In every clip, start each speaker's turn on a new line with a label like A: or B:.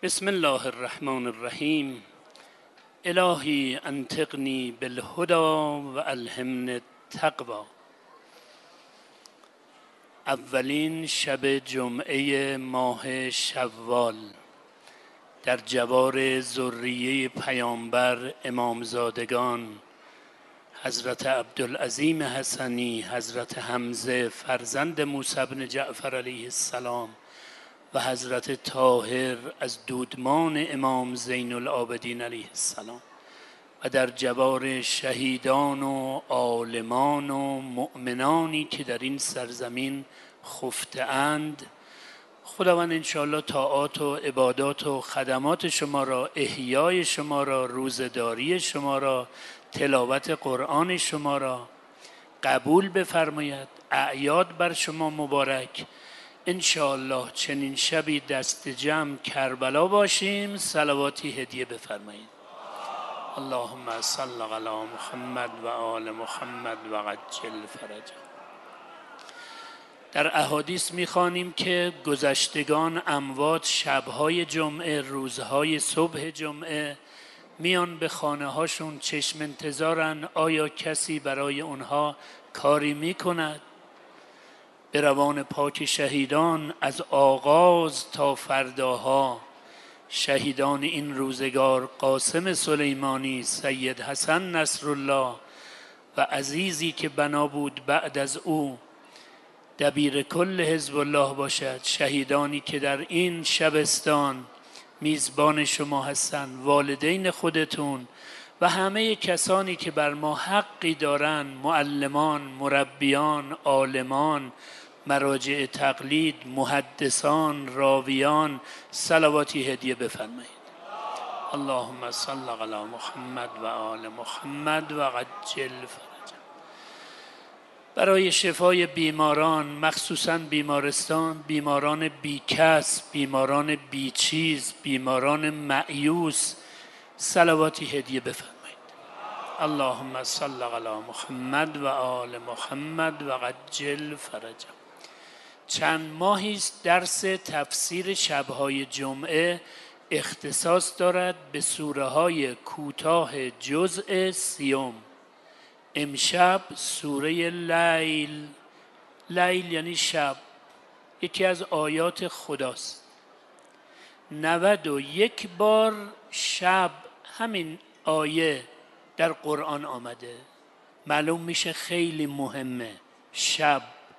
A: بسم الله الرحمن الرحیم. الهی انطقنی بالهدى و الهمنی التقوی. اولین شب جمعه ماه شوال در جوار ذریه پیامبر امامزادگان حضرت عبدالعظیم حسنی، حضرت حمزه فرزند موسی بن جعفر علیه السلام و حضرت طاهر از دودمان امام زین العابدین علیه السلام و در جوار شهیدان و عالمان و مؤمنانی که در این سرزمین خفته اند، خداوند انشاءالله طاعات و عبادات و خدمات شما را، احیای شما را، روزداری شما را، تلاوت قرآن شما را قبول بفرماید. اعیاد بر شما مبارک. انشاءالله چنین شبی دست جمع کربلا باشیم. صلواتی هدیه بفرمایید. اللهم صل علی محمد و آل محمد و عجل فرجه. در احادیث میخوانیم که گذشتگان اموات شبهای جمعه، روزهای صبح جمعه میان به خانه هاشون، چشم انتظارن آیا کسی برای اونها کاری میکند. به روان پاک شهیدان از آغاز تا فرداها، شهیدان این روزگار قاسم سلیمانی، سید حسن نصرالله و عزیزی که بنا بود بعد از او دبیر کل حزب الله باشد، شهیدانی که در این شبستان میزبان شما هستند، والدین خودتون و همه کسانی که بر ما حقی دارن، معلمان، مربیان، عالمان، مراجع تقلید، محدثان، راویان، صلواتی هدیه بفرمایید. اللهم صل علی محمد و آل محمد و عجل فرجه. برای شفای بیماران، مخصوصاً بیمارستان، بیماران بیکس، بیماران بیچیز، بیماران مأیوس، صلواتی هدیه بفرمایید. اللهم صل علی محمد و آل محمد و عجل فرجه. چند ماهی است درس تفسیر شبهای جمعه اختصاص دارد به سوره های کوتاه جزء سیوم. امشب سوره لیل. لیل یعنی شب، یکی از آیات خداست. 91 بار شب همین آیه در قرآن آمده. معلوم میشه خیلی مهمه. شب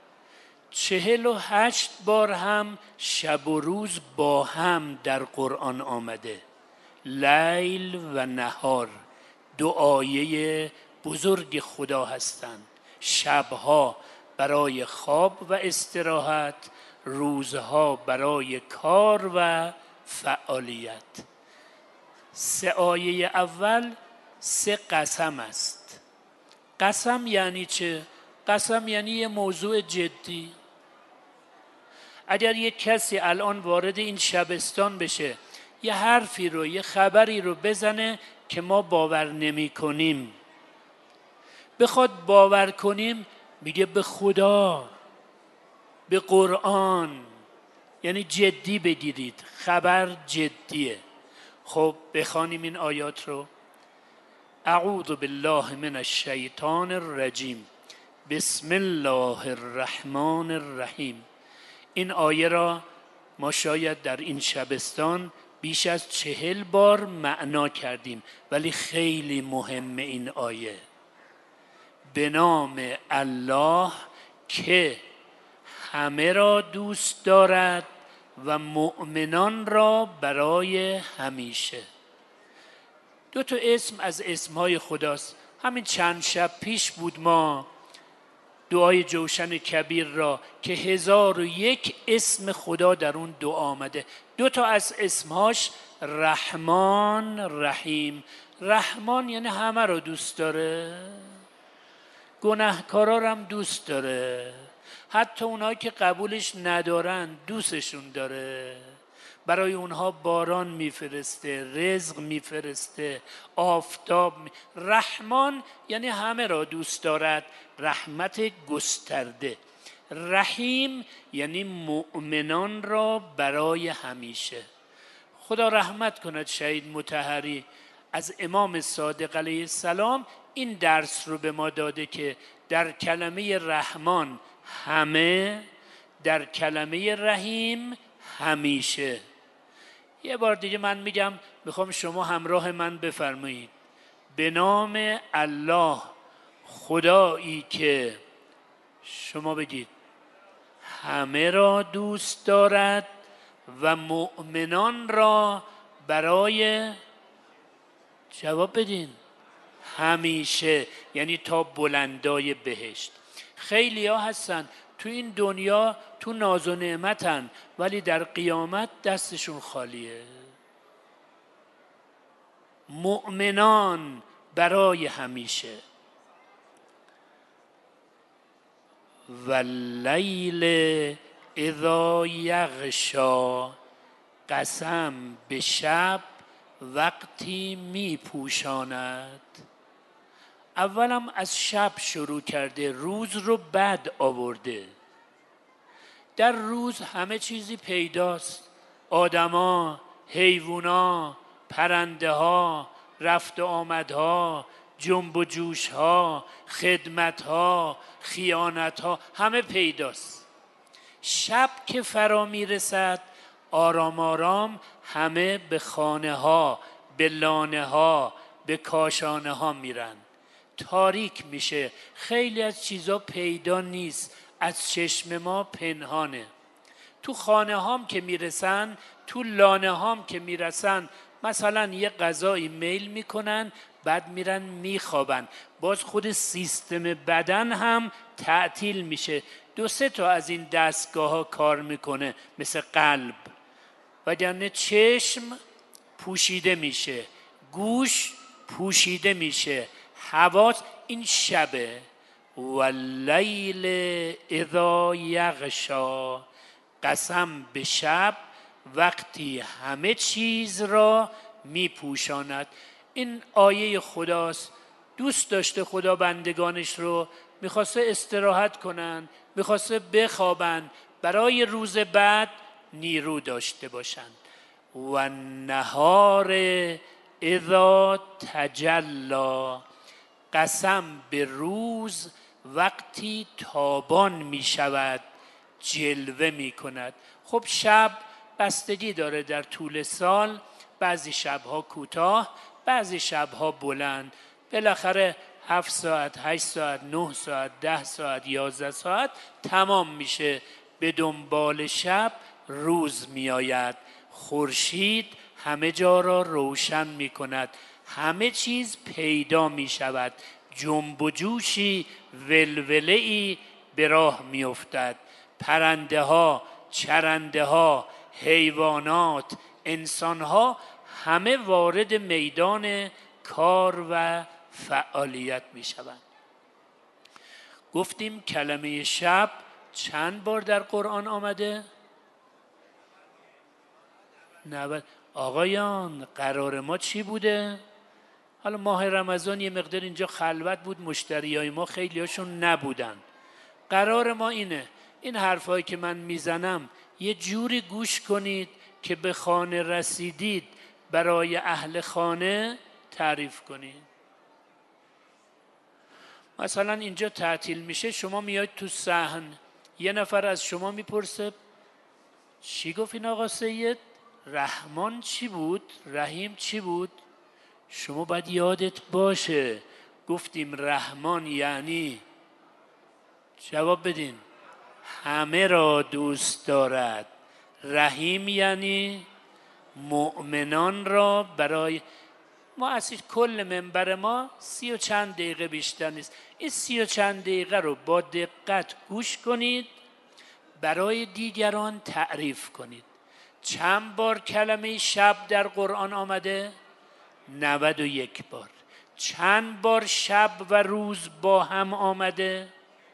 A: 48 بار هم شب و روز با هم در قرآن آمده. لیل و نهار دو آیه بزرگ خدا هستند. شبها برای خواب و استراحت، روزها برای کار و فعالیت. 3 آیه اول 3 قسم است. قسم یعنی چه؟ قسم یعنی یه موضوع جدی. اگر یک کسی الان وارد این شبستان بشه، یه حرفی رو، یه خبری رو بزنه که ما باور نمی کنیم، بخواد باور کنیم، میگه به خدا، به قرآن، یعنی جدی بگیرید، خبر جدیه. خب بخوانیم این آیات رو. اعوذ بالله من الشیطان الرجیم، بسم الله الرحمن الرحیم. این آیه را ما شاید در این شبستان بیش از 40 بار معنا کردیم، ولی خیلی مهمه این آیه. به نام الله که همه را دوست دارد و مؤمنان را برای همیشه. 2 تا اسم از اسمهای خداست. همین چند شب پیش بود ما دعای جوشن کبیر را که 1001 اسم خدا در اون دعا آمده. 2 تا از اسمهاش رحمان، رحیم. رحمان یعنی همه را دوست داره، گناهکارا را هم دوست داره، حتی اونایی که قبولش ندارن دوستشون داره، برای اونها باران میفرسته، رزق میفرسته، آفتاب رحمان یعنی همه را دوست دارد، رحمت گسترده. رحیم یعنی مؤمنان را برای همیشه. خدا رحمت کند شهید مطهری، از امام صادق علیه السلام این درس رو به ما داده که در کلمه رحمان همه، در کلمه رحیم همیشه. یه بار دیگه من میگم، میخوام شما همراه من بفرمایید. به نام الله، خدایی که، شما بگید، همه را دوست دارد و مؤمنان را برای، جواب بدین، همیشه، یعنی تا بلندای بهشت. خیلی ها هستن تو این دنیا تو ناز و نعمتن، ولی در قیامت دستشون خالیه. مؤمنان برای همیشه. واللیل اذا یغشا، قسم به شب وقتی می پوشاند. اولم از شب شروع کرده، روز رو بعد آورده. در روز همه چیزی پیداست، آدما، حیوونا، پرنده ها، رفت و آمدها، جنب و جوش ها، خدمت ها، خیانت ها، همه پیداست. شب که فرا می رسد، آرام آرام همه به خانه ها، به لانه ها، به کاشانه ها میرن. تاریک میشه، خیلی از چیزا پیدا نیست، از چشم ما پنهانه. تو خانه هام که میرسن، تو لانه هام که میرسن، مثلا یه غذایی میل میکنن، بعد میرن میخوابن، باز خود سیستم بدن هم تعطیل میشه. 2-3 تا از این دستگاه ها کار میکنه، مثل قلب. وگرنه چشم پوشیده میشه، گوش پوشیده میشه، حواس. این شبه. واللیل اذا یغشا، قسم به شب وقتی همه چیز را میپوشاند. این آیه خداست. دوست داشته خدا بندگانش رو، میخواسته استراحت کنن، میخواسته بخوابن، برای روز بعد نیرو داشته باشن. و النهار اذا تجلی، قسم به روز وقتی تابان می شود، جلوه می کند. خب شب بستگی داره، در طول سال بعضی شبها کوتاه، بعضی شبها بلند. بالاخره 7 ساعت، 8 ساعت، 9 ساعت، 10 ساعت، 11 ساعت تمام میشه. به دنبال شب روز می آید. خورشید همه جا را روشن می کند، همه چیز پیدا می شود، جنب و جوشی، ولوله ای به راه می افتد. پرنده ها، چرنده ها، حیوانات، انسان ها، همه وارد میدان کار و فعالیت می شوند. گفتیم کلمه شب چند بار در قرآن آمده؟ 90. آقایان قرار ما چی بوده؟ حالا ماه رمضان یه مقدار اینجا خلوت بود، مشتریای ما خیلی هاشون نبودن. قرار ما اینه، این حرفایی که من میزنم یه جوری گوش کنید که به خانه رسیدید برای اهل خانه تعریف کنید. مثلا اینجا تعطیل میشه، شما میاید تو صحن، یه نفر از شما میپرسه چی گفت این آقا سید؟ رحمان چی بود؟ رحیم چی بود؟ شما باید یادت باشه گفتیم رحمان یعنی، جواب بدین، همه را دوست دارد. رحیم یعنی مؤمنان را برای ما. اصلا کل منبر ما 30 و چند دقیقه بیشتر نیست. این 30 و چند دقیقه رو با دقت گوش کنید، برای دیگران تعریف کنید. چند بار کلمه شب در قرآن آمده؟ 91 بار. چند بار شب و روز با هم آمده؟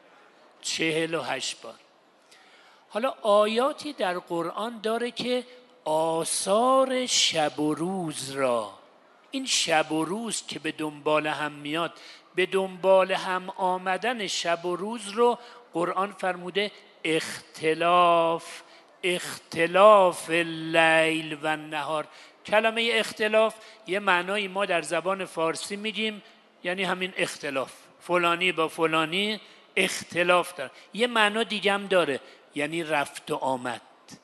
A: 48 بار. حالا آیاتی در قرآن داره که آثار شب و روز را، این شب و روز که به دنبال هم میاد، به دنبال هم آمدن شب و روز رو قرآن فرموده اختلاف، اختلاف اللیل و النهار. کلمه اختلاف یه معنایی ما در زبان فارسی میگیم، یعنی همین اختلاف، فلانی با فلانی اختلاف داره. یه معنا دیگه هم داره، یعنی رفت و آمد.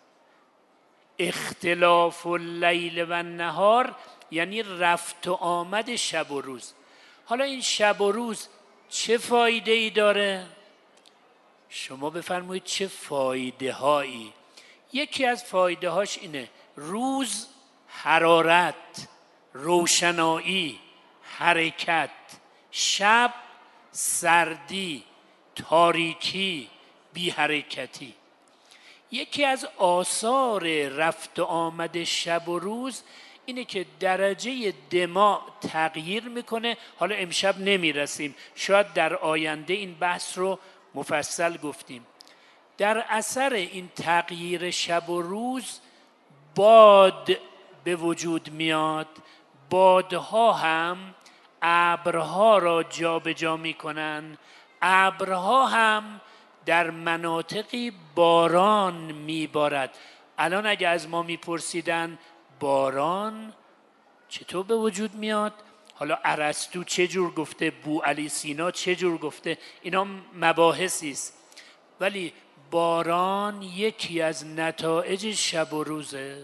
A: اختلاف اللیل و النهار یعنی رفت و آمد شب و روز. حالا این شب و روز چه فایده ای داره؟ شما بفرمایید چه فایده هایی. یکی از فایده هاش اینه: روز حرارت، روشنایی، حرکت، شب سردی، تاریکی، بی حرکتی. یکی از آثار رفت و آمد شب و روز اینه که درجه دماغ تغییر میکنه. حالا امشب نمیرسیم، شاید در آینده این بحث رو مفصل گفتیم. در اثر این تغییر شب و روز باد به وجود میاد. بادها هم ابرها را جابجا میکنن. ابرها هم در مناطقی باران میبارد. الان اگه از ما میپرسیدن باران چطور به وجود میاد، حالا ارسطو چه جور گفته، بوعلی سینا چه جور گفته، اینا مباحثی است، ولی باران یکی از نتایج شب و روزه.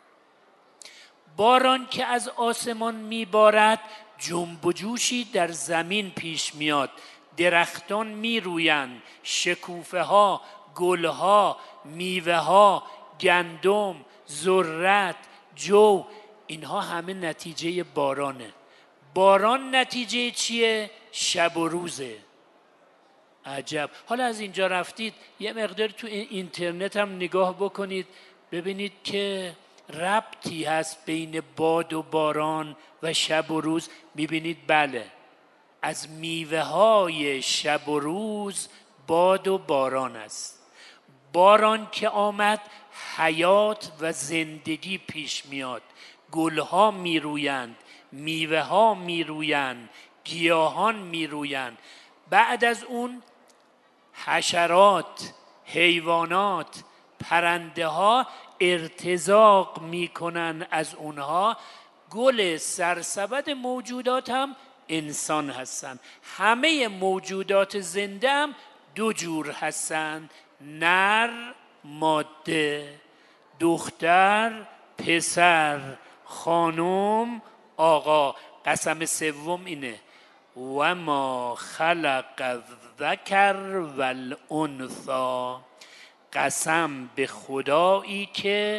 A: باران که از آسمان میبارد، جنب و جوشی در زمین پیش میاد. درختان میرویند، شکوفه ها، گل ها، میوه ها، گندم، ذرت، جو، اینها همه نتیجه بارانه. باران نتیجه چیه؟ شب و روزه. عجب. حالا از اینجا رفتید یه مقدار تو اینترنت هم نگاه بکنید، ببینید که ربطی هست بین باد و باران و شب و روز. میبینید بله، از میوه های شب و روز باد و باران است. باران که آمد حیات و زندگی پیش میاد. گلها میرویند، میوه ها میرویند، گیاهان میرویند. بعد از اون حشرات، حیوانات، پرنده ها ارتزاق میکنن از اونها. گل سرسبد موجودات هم انسان هستن. همه موجودات زنده هم دو جور هستن: نر ماده، دختر پسر، خانم آقا. قسم سوم اینه: و ما خلق الذکر والانثی. قسم به خدایی که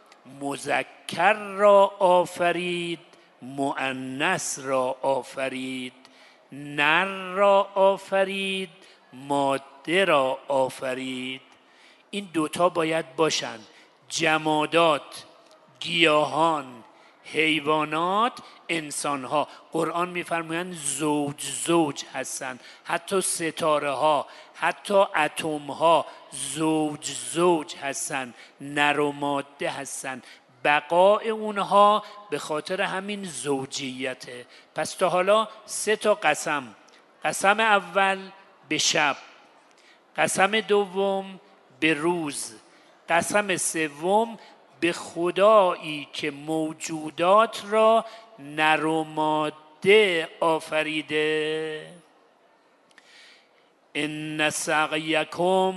A: مذکر را آفرید، مؤنث را آفرید، نر را آفرید، ماده را آفرید. این دوتا باید باشن: جمادات، گیاهان، حیوانات، انسانها. قرآن میفرمایند زوج زوج هستن. حتی ستاره ها، حتی اتم ها زوج زوج هستن، نر و ماده هستن. بقای اونها به خاطر همین زوجیته. پس تا حالا 3 تا قسم: قسم اول به شب، قسم دوم به روز، قسم سوم به خدایی که موجودات را نر و ماده آفریده. ان سعیکم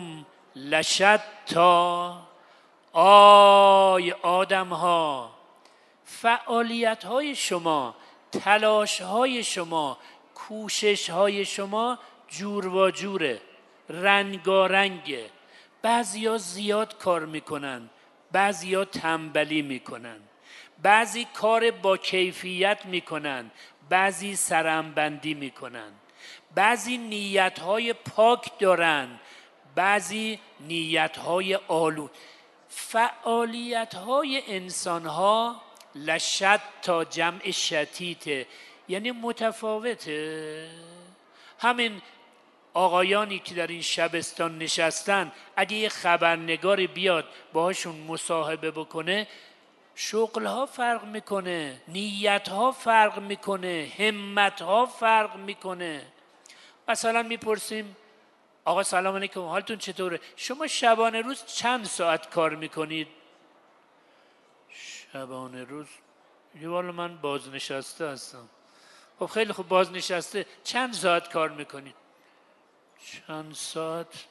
A: لشتی. آی آدم ها، فعالیت های شما، تلاش های شما، کوشش های شما جور و جوره، رنگارنگه. بعضیا زیاد کار میکنن، بعضیا تنبلی میکنن، بعضی کار با کیفیت میکنن، بعضی سرمبندی میکنن، بعضی نیتهای پاک دارن، بعضی نیتهای آلود. فعالیتهای انسانها لشت تا جمع شتیته، یعنی متفاوته. همین آقایانی که در این شبستان نشستن، اگه یه خبرنگاری بیاد باهاشون مصاحبه بکنه، شغلها فرق میکنه، نیتها فرق میکنه، همتها فرق میکنه. مثلا میپرسیم آقا سلام علیکم، حالتون چطوره؟ شما شبانه روز چند ساعت کار میکنید؟ شبانه روز یه والا من بازنشسته هستم. خب خیلی خوب، بازنشسته چند ساعت کار میکنید؟ چند ساعت؟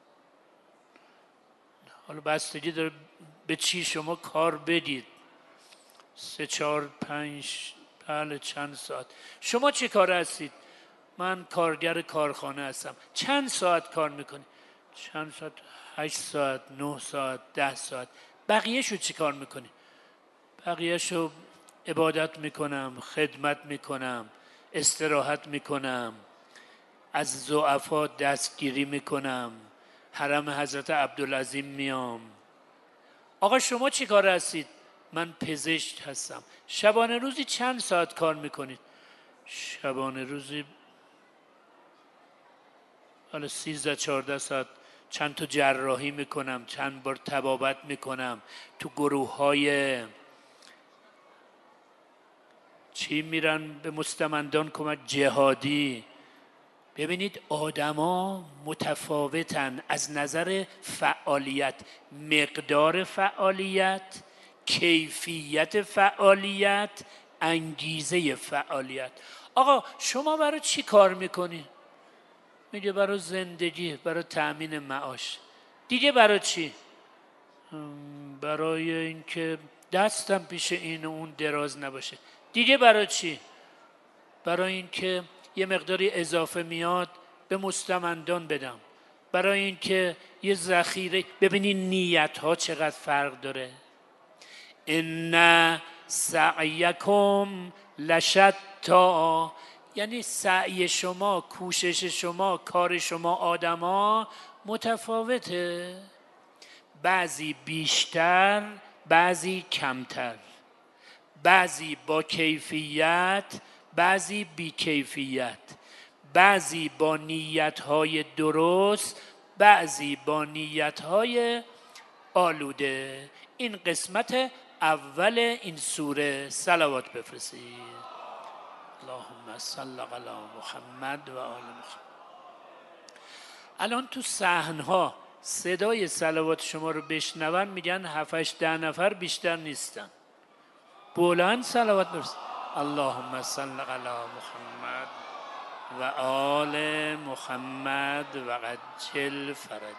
A: حالا بستگی داره به چی شما کار بدید. 3 4 5 بله چند ساعت. شما چه کار هستید؟ من کارگر کارخانه هستم. چند ساعت کار میکنید؟ چند ساعت؟ 8 ساعت، 9 ساعت، 10 ساعت. بقیه شو چی کار میکنی؟ بقیه شو عبادت میکنم، خدمت میکنم، استراحت میکنم، از ضعفا دستگیری میکنم، حرم حضرت عبدالعظیم میام. آقا شما چی کار هستید؟ من پزشک هستم. شبانه روزی چند ساعت کار میکنید؟ شبانه روزی حالا 13 14 ساعت. چند تا جراحی میکنم، چند بار طبابت میکنم، تو گروه های چی میرن به مستمندان کمک، جهادی. ببینید آدما متفاوتن از نظر فعالیت، مقدار فعالیت، کیفیت فعالیت، انگیزه فعالیت. آقا شما برای چی کار میکنی؟ میگه برای زندگی، برای تأمین معاش. دیگه برای چی؟ برای اینکه دستم پیش این و اون دراز نباشه. دیگه برای چی؟ برای اینکه یه مقداری اضافه میاد به مستمندان بدم. برای اینکه یه ذخیره. ببینید نیت ها چقدر فرق داره. ان سعیکم لشتی، یعنی سعی شما، کوشش شما، کار شما آدما متفاوته. بعضی بیشتر، بعضی کمتر، بعضی با کیفیت، بعضی بی کیفیت، بعضی با نیت‌های درست، بعضی با نیت‌های آلوده. این قسمت اول این سوره. صلوات بفرستید. اللهم صل علی محمد و آل محمد. الان تو صحن‌ها صدای صلوات شما رو بشنون میگن 7 10 نفر بیشتر نیستن. بلند صلوات برس. اللهم صل علی محمد و آل محمد و عجل فرج.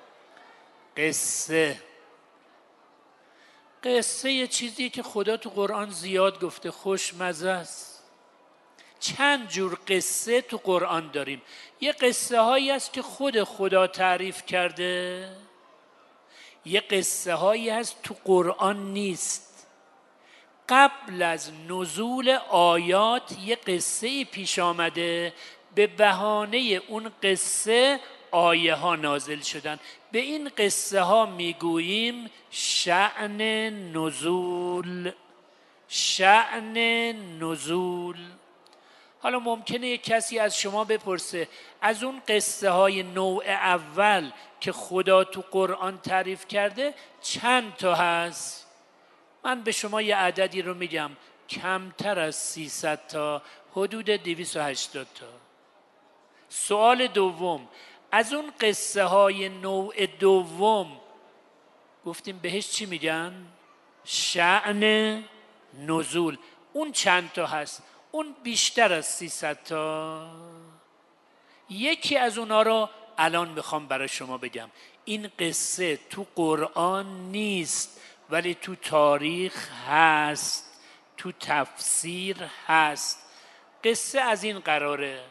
A: قصه یه چیزی که خدا تو قرآن زیاد گفته، خوشمزه است. چند جور قصه تو قرآن داریم. یه قصه هایی هست که خود خدا تعریف کرده، یه قصه هایی هست تو قرآن نیست. قبل از نزول آیات یه قصه پیش آمده، به بهانه اون قصه آیه ها نازل شدن. به این قصه ها میگوییم شأن نزول. شأن نزول. حالا ممکنه یک کسی از شما بپرسه از اون قصه های نوع اول که خدا تو قرآن تعریف کرده چند تا هست؟ من به شما یه عددی رو میگم، کمتر از 300 تا، حدود 280 تا. سوال دوم، از اون قصه های نوع دوم گفتیم بهش چی میگن؟ شأن نزول. اون چند تا هست؟ اون بیشتر از 300 تا. یکی از اونا رو الان میخوام برای شما بگم. این قصه تو قرآن نیست ولی تو تاریخ هست، تو تفسیر هست. قصه از این قراره.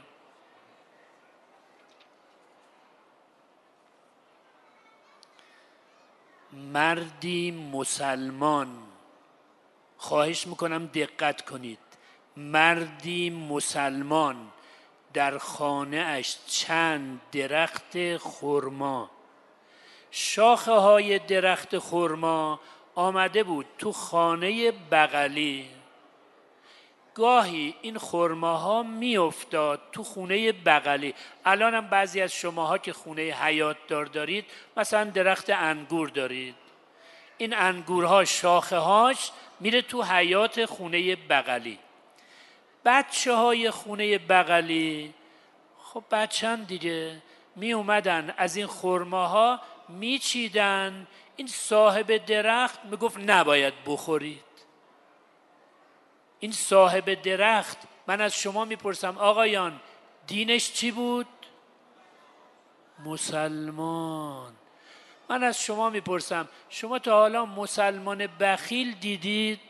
A: مردی مسلمان، خواهش میکنم دقت کنید، مردی مسلمان در خانه اش چند درخت خرما، شاخه های درخت خرما آمده بود تو خانه بغلی. گاهی این خرماها می افتاد تو خونه بغلی. الان هم بعضی از شماها که خونه حیاط دار دارید، مثلا درخت انگور دارید، این انگورها شاخه هاش میره تو حیاط خونه بغلی. بچه های خونه بغلی خب بچه‌ن دیگه، می اومدن از این خرماها می چیدن، این صاحب درخت می گفت نباید بخورید. این صاحب درخت، من از شما می پرسم آقایان دینش چی بود؟ مسلمان. من از شما می پرسم شما تا حالا مسلمان بخیل دیدید؟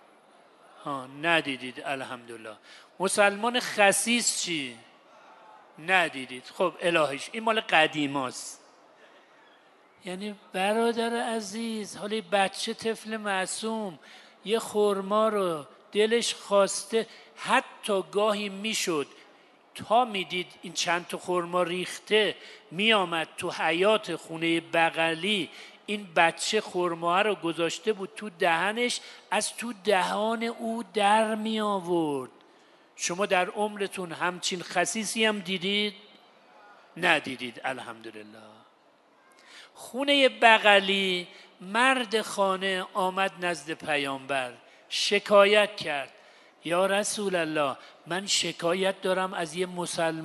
A: ندیدید الحمدلله. مسلمان خسیس چی؟ ندیدید. خب الهیش این مال قدیماست. یعنی برادر عزیز، حالا بچه طفل معصوم یه خرما رو دلش خواسته، حتی گاهی میشد تا میدید این چند تا خرما ریخته، میآمد تو حیاط خونه بغلی، این بچه خرما رو گذاشته بود تو دهنش، از تو دهان او در می آورد. شما در عمرتون همچین خسیسی هم دیدید؟ ندیدید الحمدلله. خونه بغلی مرد خانه آمد نزد پیامبر، شکایت کرد یا رسول الله من شکایت دارم از یه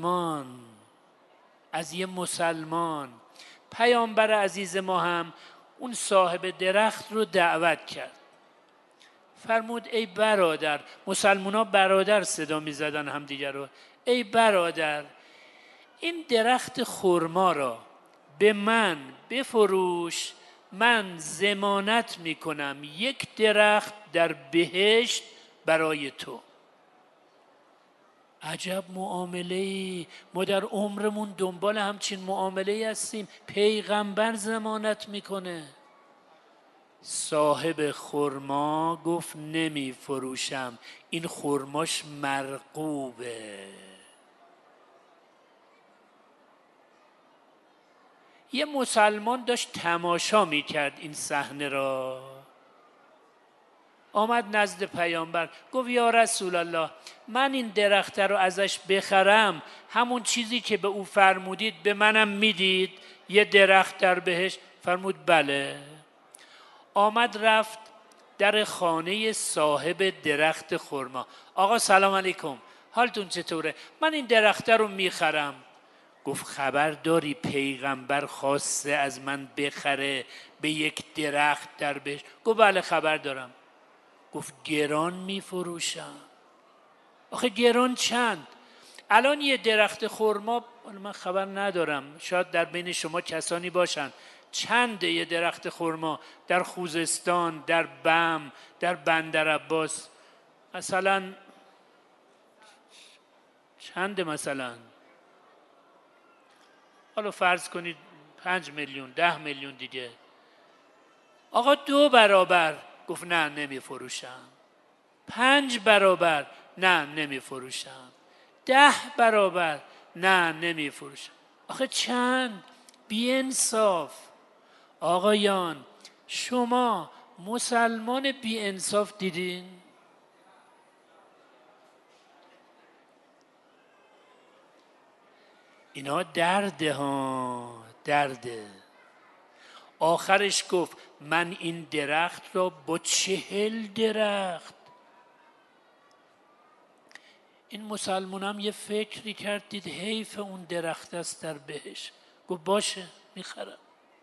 A: مسلمان. پیامبر عزیز ما هم اون صاحب درخت رو دعوت کرد، فرمود ای برادر، مسلمونا برادر صدا می زدن هم دیگر رو، ای برادر این درخت خرما را به من بفروش، من ضمانت می کنم یک درخت در بهشت برای تو. عجب معامله‌ای، ما در عمرمون دنبال همچین معامله‌ای هستیم. پیغمبر ضمانت میکنه. صاحب خرما گفت نمی فروشم، این خرماش مرغوبه. یه مسلمان داشت تماشا میکرد این صحنه را، آمد نزد پیامبر گفت یا رسول الله من این درخت رو ازش بخرم، همون چیزی که به او فرمودید به منم میدید، یه درخت در بهشت؟ فرمود بله. آمد رفت در خانه صاحب درخت خرما. آقا سلام علیکم، حالتون چطوره؟ من این درخت رو میخرم. گفت خبر داری پیغمبر خواسته از من بخره به یک درخت در بهشت؟ گفت بله خبر دارم. گفت گران میفروشم. آخه گران چند؟ الان یه درخت خرما، من خبر ندارم، شاید در بین شما کسانی باشن، چند یه درخت خرما در خوزستان، در بم، در بندرعباس؟ مثلا چند؟ مثلا حالا فرض کنید 5 میلیون 10 میلیون دیگه. آقا 2 برابر. گفت نه نمی فروشم. 5 برابر. نه نمی فروشم. 10 برابر. نه نمی فروشم. آخه چند؟ بی انصاف. آقایان شما مسلمان بی انصاف دیدین؟ اینا درده ها، درده. آخرش گفت من این درخت را با 40 درخت. این مسلمان هم یه فکری کرد، دید حیف اون درخت است در بهشت، گفت باشه میخرم.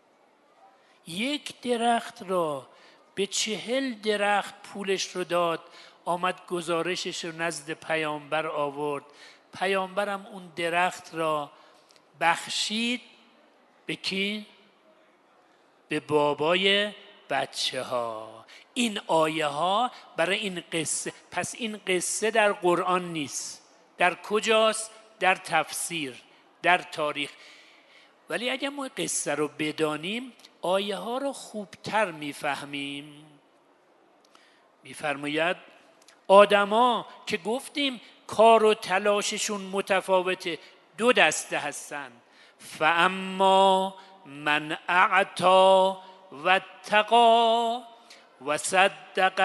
A: 1 درخت را به 40 درخت پولش رو داد. آمد گزارشش رو نزد پیامبر آورد. پیامبرم اون درخت را بخشید به کی؟ به بابای بچه ها. این آیه ها برای این قصه. پس این قصه در قرآن نیست. در کجاست؟ در تفسیر، در تاریخ. ولی اگر ما قصه رو بدانیم آیه ها رو خوبتر میفهمیم. میفرماید آدما که گفتیم کار و تلاششون متفاوته، 2 دسته هستن. فاما من اعطا و اتقا و صدق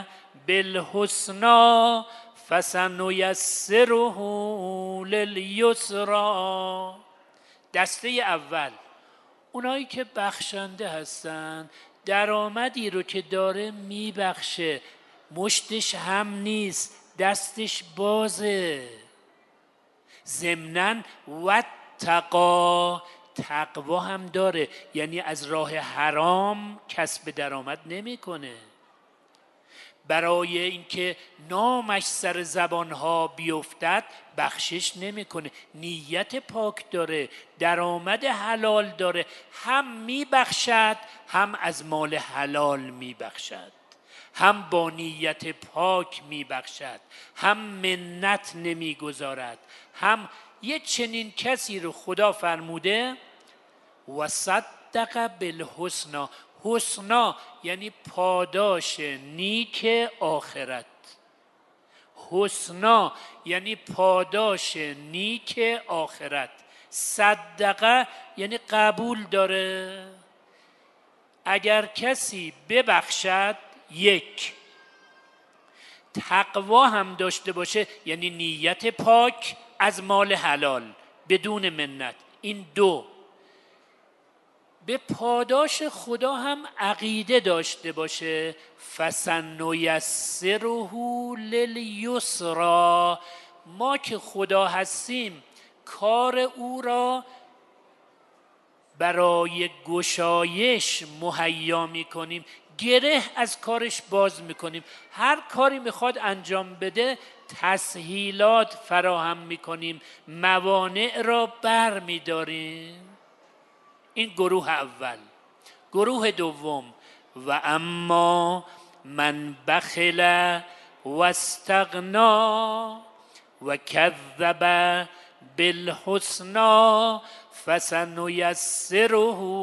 A: بالحسنا فسنیسره للیسرا. دسته اول اونایی که بخشنده هستن، درآمدی رو که داره میبخشه، مشتش هم نیست، دستش بازه. ضمناً تقوا هم داره، یعنی از راه حرام کسب درآمد نمیکنه. برای اینکه نامش سر زبانها بیفتد بخشش نمیکنه. نیت پاک داره، درآمد حلال داره، هم میبخشد هم از حلال حلال میبخشد، هم با نیت پاک میبخشد، هم منت نمیگذارد. هم یه چنین کسی رو خدا فرموده و صدق بالحسنا. حسنا یعنی پاداش نیک آخرت. حسنا یعنی پاداش نیک آخرت. صدقه یعنی قبول داره. اگر کسی ببخشد، یک، تقوا هم داشته باشه، یعنی نیت پاک از مال حلال بدون منت، این دو، به پاداش خدا هم عقیده داشته باشه، فسنیسره للیسری، ما که خدا هستیم کار او را برای گشایش مهیا میکنیم، گره از کارش باز میکنیم. هر کاری میخواد انجام بده تسهیلات فراهم میکنیم، موانع را بر میداریم. این گروه اول. گروه دوم، و اما من بخل و استغنا و کذب بالحسنا فسنیسره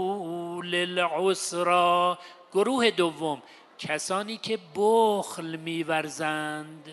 A: للعسری. گروه دوم، کسانی که بخل می‌ورزند.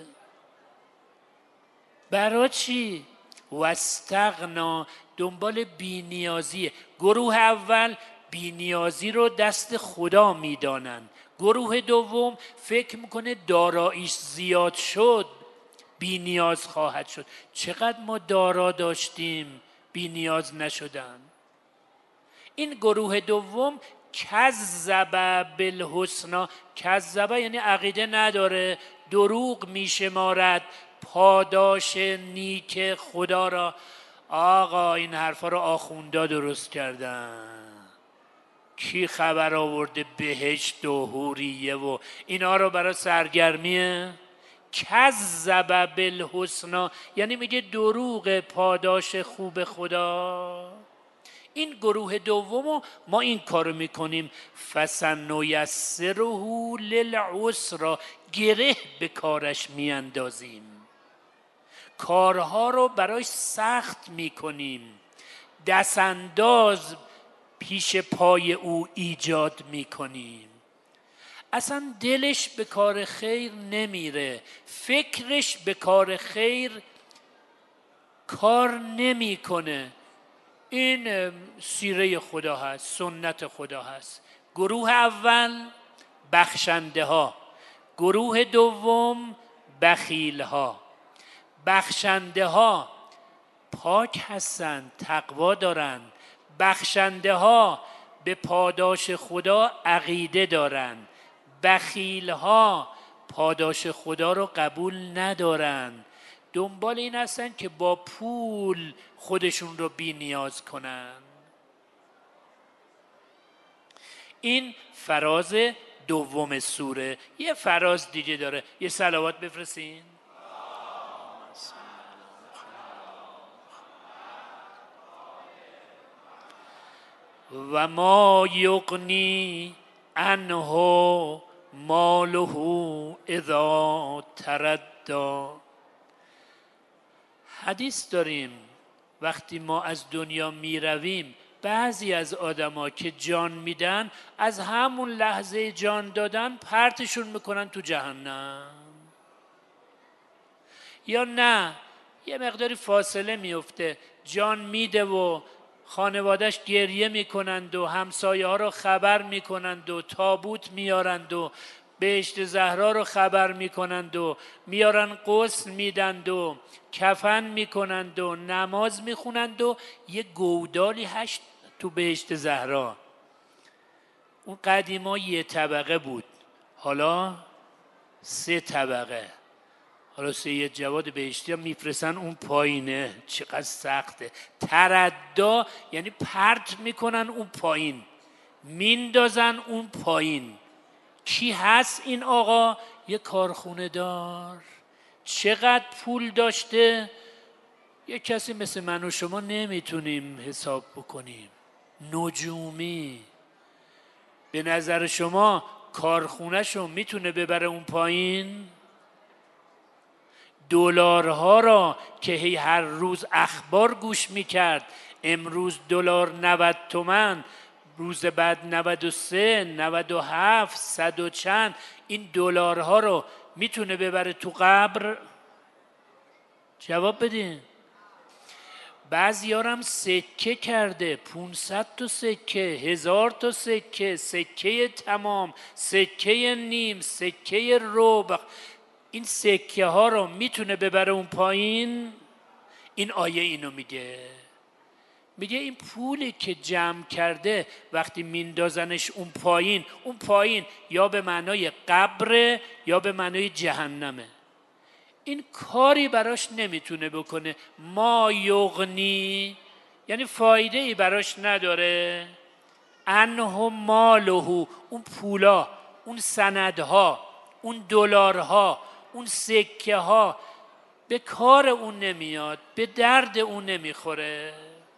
A: برای چی؟ و استغنا، دنبال بی‌نیازیه. گروه اول بی‌نیازی رو دست خدا میدانند. گروه دوم فکر میکنه داراییش زیاد شد بی‌نیاز خواهد شد. چقدر ما دارا داشتیم بی‌نیاز نشدن. این گروه دوم کذب بالحسنا. کذب یعنی عقیده نداره، دروغ میشمارد پاداش نیک خدا را. آقا این حرفا رو آخوندا درست کردن، کی خبر آورده بهشت و حوریه و اینا رو برای سرگرمیه؟ کذب بالحسنا یعنی میگه دروغ پاداش خوب خدا. این گروه دومو ما این کارو میکنیم، فسنیسره للعسری، گره به کارش میاندازیم، کارها رو براش سخت میکنیم، دستانداز پیش پای او ایجاد میکنیم. اصلا دلش به کار خیر نمیره، فکرش به کار خیر کار نمیکنه. این سیره خدا هست، سنت خدا هست. گروه اول بخشنده ها، گروه دوم بخیل ها. بخشنده ها پاک هستند، تقوا دارند. بخشنده ها به پاداش خدا عقیده دارند. بخیل ها پاداش خدا رو قبول ندارند، دنبال این هستن که با پول خودشون رو بی نیاز کنن. این فراز دوم سوره. یه فراز دیگه داره، یه صلوات بفرستین. و ما یغنی عنه ماله اذا تردی. حدیث داریم وقتی ما از دنیا می رویم بعضی از آدما که جان میدن از همون لحظه جان دادن پرتشون میکنن تو جهنم، یا نه یه مقداری فاصله میفته، جان میده و خانوادش گریه میکنند و همسایه ها رو خبر میکنند و تابوت میارند و بهشت زهرا رو خبر میکنند و میارن غسل میدند و کفن میکنند و نماز میخونند و یه گودالی هشت تو بهشت زهرا. اون قدیما یه طبقه بود، حالا 3 طبقه. خلاصه یه جواد بهشتی هم میفرستن اون پایینه. چقدر سخته. تردا یعنی پرت میکنن اون پایین، میندازن اون پایین. کی هست این آقا؟ یه کارخونه دار. چقدر پول داشته؟ یه کسی مثل من و شما نمیتونیم حساب بکنیم. نجومی. به نظر شما کارخونه‌شو میتونه ببره اون پایین؟ دلارها را که هر روز اخبار گوش میکرد، امروز دلار 90 تومن، روز بعد 93 97 100 و چند، این دلارها رو میتونه ببره تو قبر؟ جواب بدین. بعضی‌ها هم سکه کرده، 500 تا سکه، 1000 تا سکه، سکه تمام، سکه نیم، سکه ربع. این سکه ها رو میتونه ببره اون پایین؟ این آیه اینو میگه. میگه این پولی که جمع کرده وقتی میندازنش اون پایین یا به معنای قبره یا به معنای جهنمه. این کاری براش نمیتونه بکنه. ما یغنی یعنی فایده ای براش نداره. انه ماله، اون پولا، اون سندها، اون دلارها، اون سکه ها به کار اون نمیاد، به درد اون نمیخوره.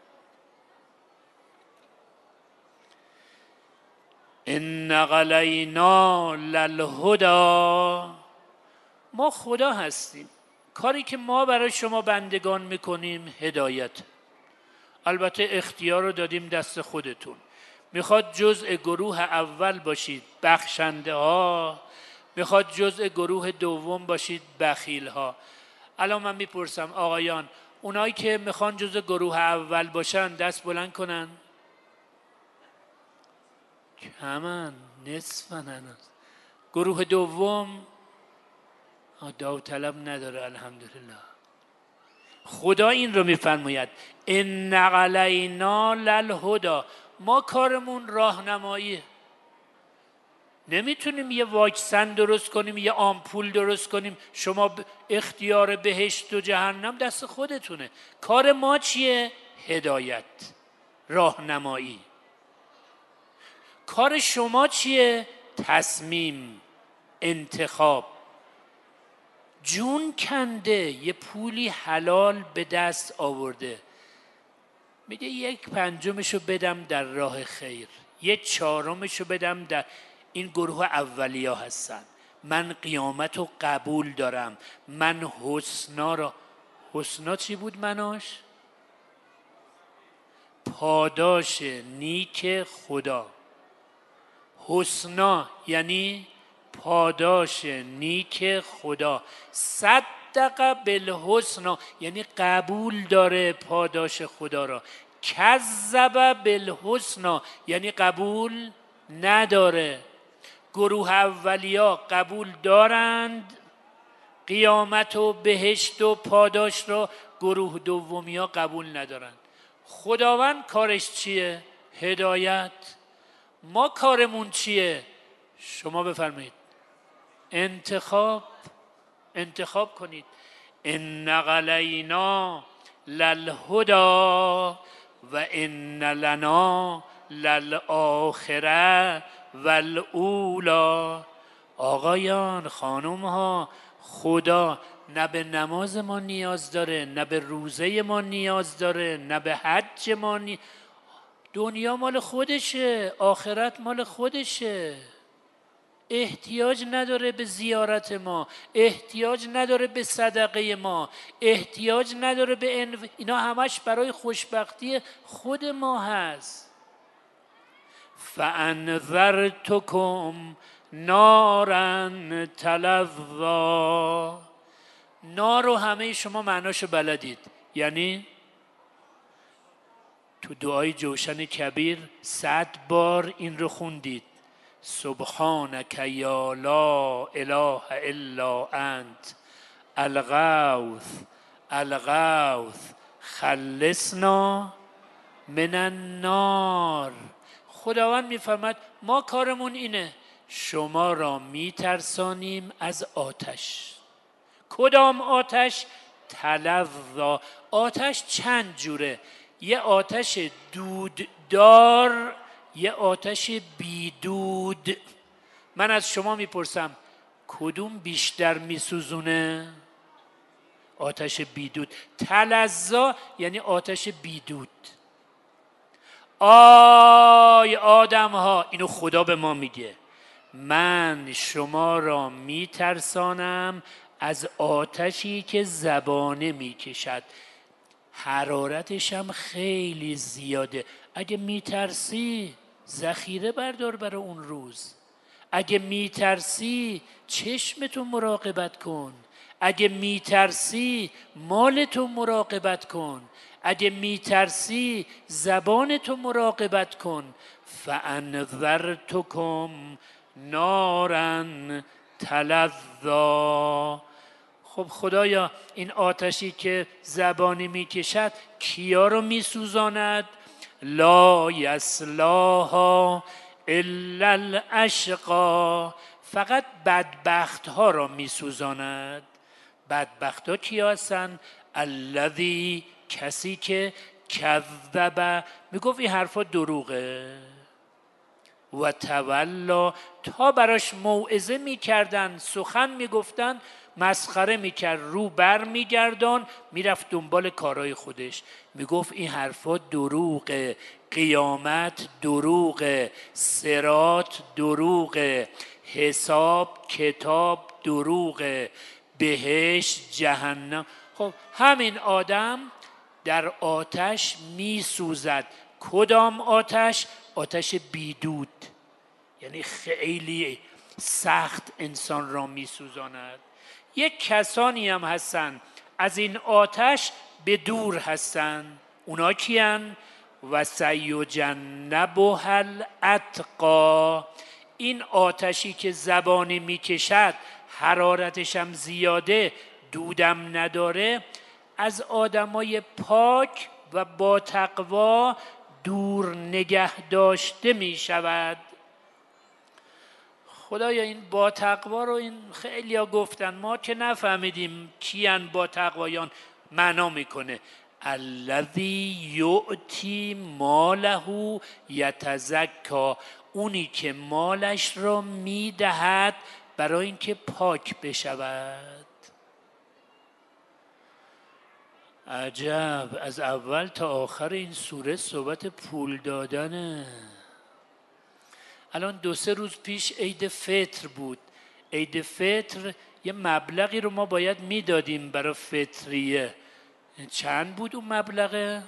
A: ان علینا للهدی، ما خدا هستیم. کاری که ما برای شما بندگان میکنیم هدایت. البته اختیار رو دادیم دست خودتون. میخواد جزء گروه اول باشید بخشنده ها، میخواد جزء گروه دوم باشید بخیل ها. الان من میپرسم آقایان، اونایی که میخوان جزء گروه اول باشن دست بلند کنن. کمن، نصفن هنوز. گروه دوم داوطلب نداره. الحمدلله. خدا این رو میفرماید ان علینا للهدی، ما کارمون راهنماییه. نمیتونیم یه واکسن درست کنیم، یه آمپول درست کنیم. شما اختیار بهشت و جهنم دست خودتونه. کار ما چیه؟ هدایت، راهنمایی. کار شما چیه؟ تصمیم، انتخاب. جون کنده، یه پولی حلال به دست آورده، میگه 1/5 بدم در راه خیر، 1/4 بدم در این گروه اولیا هستن. من قیامت رو قبول دارم. من حسنا را، حسنا چی بود مناش؟ پاداش نیک خدا. حسنا یعنی پاداش نیک خدا. صدق بالحسنا یعنی قبول داره پاداش خدا را. کذب بالحسنا یعنی قبول نداره. گروه اولیا قبول دارند قیامت و بهشت و پاداش را، گروه دومیا قبول ندارند. خداوند کارش چیه؟ هدایت. ما کارمون چیه؟ شما بفرمایید. انتخاب کنید. ان علینا للهدی و ان لنا للآخرة والاولی. آقایان، خانم ها، خدا نه به نماز ما نیاز داره، نه به روزه ما نیاز داره، نه به حج ما دنیا مال خودشه، آخرت مال خودشه. احتیاج نداره به زیارت ما، احتیاج نداره به صدقه ما، احتیاج نداره به اینا همش برای خوشبختی خود ما هست. فانذرتکم نارا تلظی. نار رو همه شما معناشو بلدید. یعنی تو دعای جوشن کبیر 100 بار این رو خوندید. سبحانک یا لا اله الا انت الغوث الغوث خلصنا من النار. خداوند میفرماید ما کارمون اینه، شما را میترسانیم از آتش. کدام آتش؟ تلظا. آتش چند جوره، یه آتش دوددار، یه آتش بیدود. من از شما میپرسم کدوم بیشتر میسوزونه؟ آتش بیدود. تلظا یعنی آتش بیدود. آی آدم ها، اینو خدا به ما میگه، من شما را میترسانم از آتشی که زبانه میکشد، حرارتش هم خیلی زیاده. اگه میترسی ذخیره بردار برای اون روز. اگه میترسی چشمتو مراقبت کن. اگه میترسی مالتو مراقبت کن. اگه میترسی زبانتو مراقبت کن. فانذرتکم نارا تلظا. خب خدایا این آتشی که زبانی میکشد کیا رو میسوزاند؟ لا یصلاها الا الاشقا. فقط بدبخت ها را میسوزاند. بدبخت ها کیا هستن؟ الذی، کسی که کذب، میگفت این حرفا دروغه، و تولا، تا براش موعظه میکردن، سخن میگفتن، مسخره میکرد، رو بر میگردان، میرفت دنبال کارهای خودش. میگفت این حرفا دروغه، قیامت دروغه، صراط دروغه، حساب کتاب دروغه، بهشت جهنم. خب همین آدم در آتش میسوزد. کدام آتش؟ آتش بیدود، یعنی خیلی سخت انسان را میسوزاند. یک کسانی هم هستن از این آتش به دور هستن. اونا کیان؟ و سیجنبها الاتقا. این آتشی که زبانی میکشد، حرارتش هم زیاده، دودم نداره، از آدمای پاک و با تقوا دور نگه داشته می شود. خدایا این با تقوا رو این خیلی ها گفتن، ما که نفهمیدیم کیان با تقوایان. معنا میکنه الذی یؤتی ماله یتزکا، اونی که مالش را میدهد برای اینکه پاک بشود. عجب، از اول تا آخر این سوره صحبت پول دادنه. الان 2-3 روز پیش عید فطر بود. عید فطر یه مبلغی رو ما باید میدادیم برای فطریه. چند بود اون مبلغه؟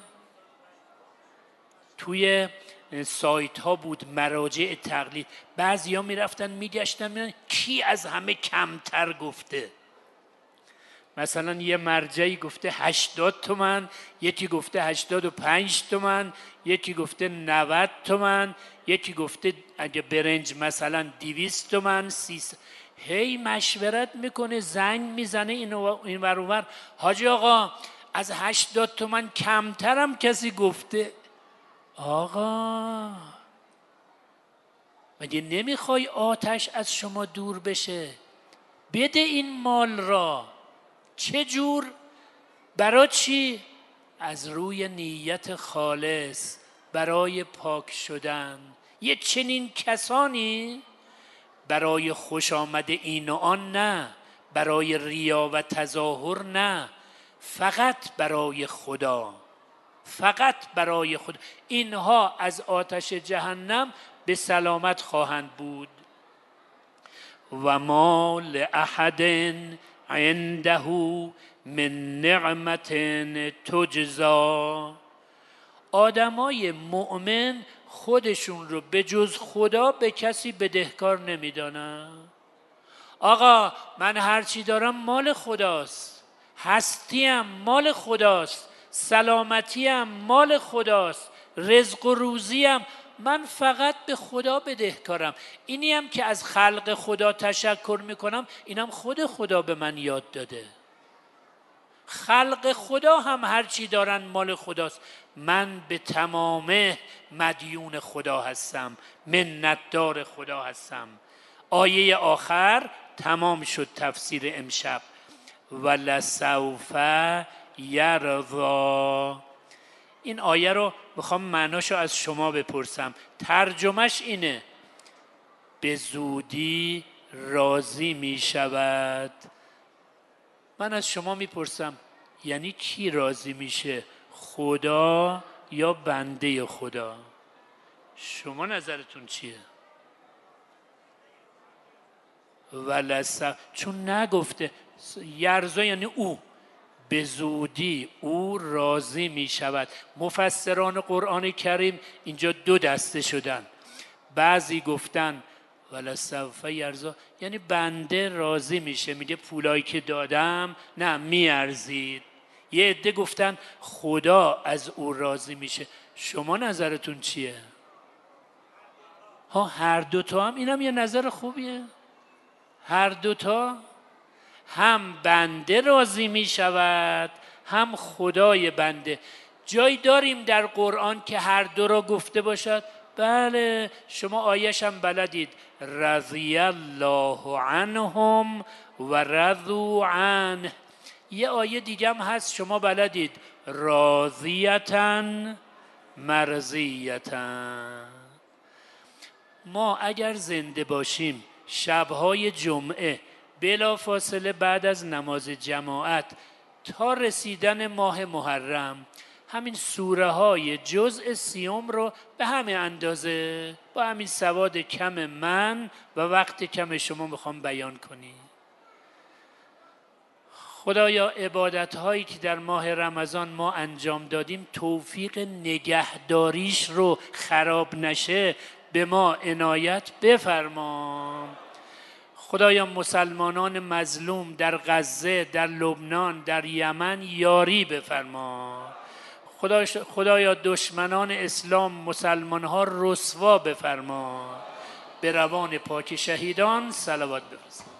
A: توی سایت ها بود، مراجع تقلید. بعضی ها میرفتن میگشتن کی از همه کمتر گفته. مثلا یه مرجعی گفته 80 تومن، یکی گفته 85 تومن، یکی گفته 90 تومن، یکی گفته اگه برنج مثلا 200 تومن، 300. هی مشورت میکنه، زنگ میزنه این ور اون ور. حاجی آقا از 80 تومن کمترم کسی گفته. آقا مگه نمیخوای آتش از شما دور بشه؟ بده این مال را. چه جور؟ برای چی؟ از روی نیت خالص، برای پاک شدن. یه چنین کسانی برای خوش آمد این و آن نه، برای ریا و تظاهر نه، فقط برای خدا، فقط برای خدا. اینها از آتش جهنم به سلامت خواهند بود. و ما لأحد عنده من نعمت تجزا. آدمای مؤمن خودشون رو به جز خدا به کسی بدهکار نمیدانن. آقا من هرچی دارم مال خداست، هستیم مال خداست، سلامتیم مال خداست، رزق و روزیم، من فقط به خدا بدهکارم. اینی هم که از خلق خدا تشکر میکنم، اینم خود خدا به من یاد داده. خلق خدا هم هرچی دارن مال خداست. من به تمامه مدیون خدا هستم، منتدار خدا هستم. آیه آخر تمام شد تفسیر امشب. ولسوف یرضا. این آیه رو میخوام معناشو از شما بپرسم. ترجمهش اینه: به زودی راضی میشود. من از شما میپرسم یعنی کی راضی میشه؟ خدا یا بنده خدا؟ شما نظرتون چیه؟ چون نگفته یرضا یعنی او، به زودی او راضی می شود. مفسران قرآن کریم اینجا دو دسته شدن. بعضی گفتن ولسوف یرضا یعنی بنده راضی میشه، میگه پولایی که دادم نه میارزید. یه عده گفتن خدا از او راضی میشه. شما نظرتون چیه؟ هر دوتا هم، اینم یه نظر خوبیه. هر دوتا، هم بنده راضی می شود هم خدای بنده. جایی داریم در قرآن که هر دو را گفته باشد؟ بله، شما آیش هم بلدید: رضی الله عنهم و رضوا عنه. یه آیه دیگه هم هست شما بلدید: راضیتن مرضیتن. ما اگر زنده باشیم شبهای جمعه بلا فاصله بعد از نماز جماعت تا رسیدن ماه محرم همین سوره های جزء 30 رو به همین اندازه با همین سواد کم من و وقت کم شما میخوام بیان کنیم. خدایا عبادت هایی که در ماه رمضان ما انجام دادیم توفیق نگهداریش رو خراب نشه به ما عنایت بفرما. خدایا مسلمانان مظلوم در غزه، در لبنان، در یمن یاری بفرما. خدایا دشمنان اسلام مسلمانها رسوا بفرما. به روان پاک شهیدان صلوات بفرست.